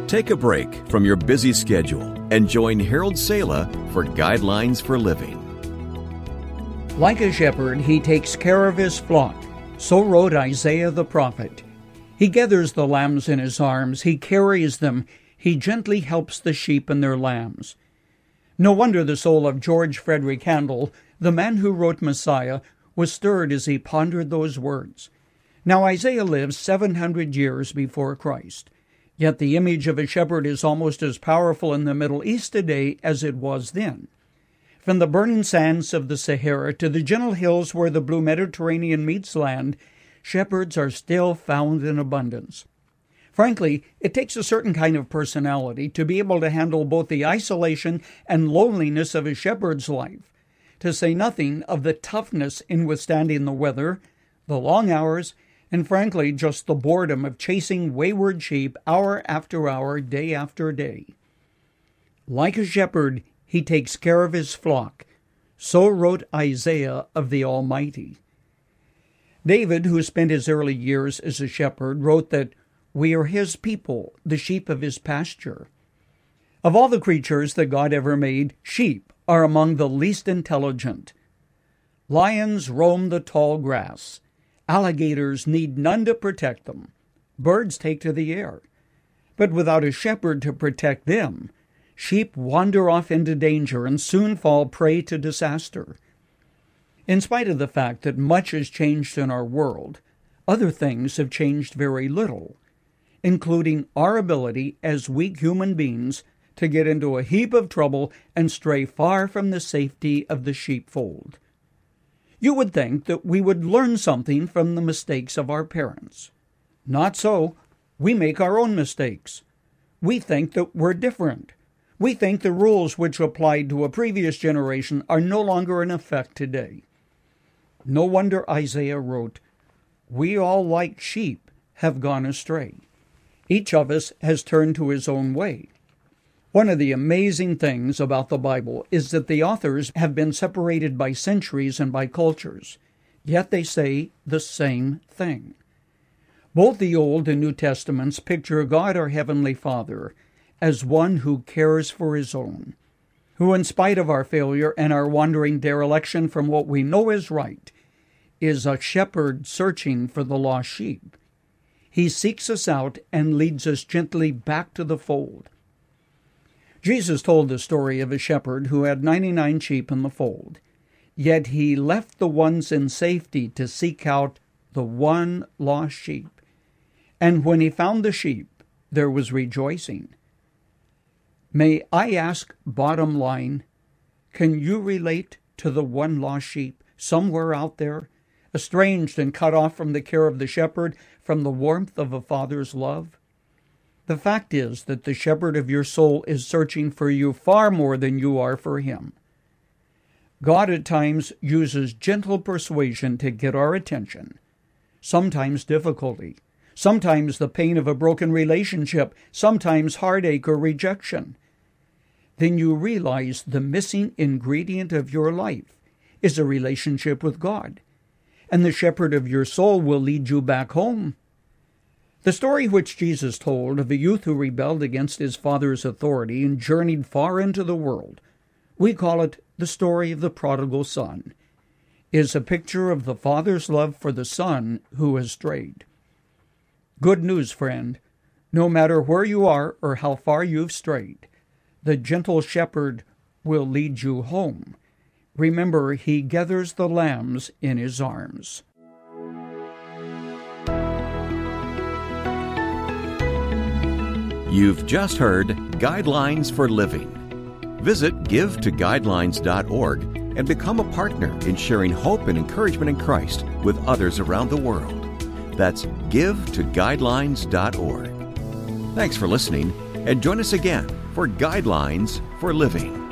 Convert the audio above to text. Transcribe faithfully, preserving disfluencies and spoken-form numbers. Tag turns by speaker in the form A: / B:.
A: Take a break from your busy schedule and join Harold Sala for Guidelines for Living.
B: Like a shepherd, he takes care of his flock. So wrote Isaiah the prophet. He gathers the lambs in his arms. He carries them. He gently helps the sheep and their lambs. No wonder the soul of George Frederick Handel, the man who wrote Messiah, was stirred as he pondered those words. Now Isaiah lives seven hundred years before Christ. Yet the image of a shepherd is almost as powerful in the Middle East today as it was then. From the burning sands of the Sahara to the gentle hills where the blue Mediterranean meets land, shepherds are still found in abundance. Frankly, it takes a certain kind of personality to be able to handle both the isolation and loneliness of a shepherd's life, to say nothing of the toughness in withstanding the weather, the long hours, and frankly, just the boredom of chasing wayward sheep hour after hour, day after day. Like a shepherd, he takes care of his flock. So wrote Isaiah of the Almighty. David, who spent his early years as a shepherd, wrote that we are his people, the sheep of his pasture. Of all the creatures that God ever made, sheep are among the least intelligent. Lions roam the tall grass. Alligators need none to protect them. Birds take to the air. But without a shepherd to protect them, sheep wander off into danger and soon fall prey to disaster. In spite of the fact that much has changed in our world, other things have changed very little, including our ability as weak human beings to get into a heap of trouble and stray far from the safety of the sheepfold. You would think that we would learn something from the mistakes of our parents. Not so. We make our own mistakes. We think that we're different. We think the rules which applied to a previous generation are no longer in effect today. No wonder Isaiah wrote, "We all like sheep have gone astray. Each of us has turned to his own way." One of the amazing things about the Bible is that the authors have been separated by centuries and by cultures, yet they say the same thing. Both the Old and New Testaments picture God our Heavenly Father as one who cares for his own, who in spite of our failure and our wandering dereliction from what we know is right, is a shepherd searching for the lost sheep. He seeks us out and leads us gently back to the fold. Jesus told the story of a shepherd who had ninety-nine sheep in the fold, yet he left the ones in safety to seek out the one lost sheep. And when he found the sheep, there was rejoicing. May I ask, bottom line, can you relate to the one lost sheep somewhere out there, estranged and cut off from the care of the shepherd, from the warmth of a father's love? The fact is that the shepherd of your soul is searching for you far more than you are for him. God at times uses gentle persuasion to get our attention, sometimes difficulty, sometimes the pain of a broken relationship, sometimes heartache or rejection. Then you realize the missing ingredient of your life is a relationship with God, and the shepherd of your soul will lead you back home. The story which Jesus told of a youth who rebelled against his father's authority and journeyed far into the world, we call it the story of the prodigal son, is a picture of the father's love for the son who has strayed. Good news, friend. No matter where you are or how far you've strayed, the gentle shepherd will lead you home. Remember, he gathers the lambs in his arms.
A: You've just heard Guidelines for Living. Visit give to guidelines dot org and become a partner in sharing hope and encouragement in Christ with others around the world. That's give to guidelines dot org. Thanks for listening, and join us again for Guidelines for Living.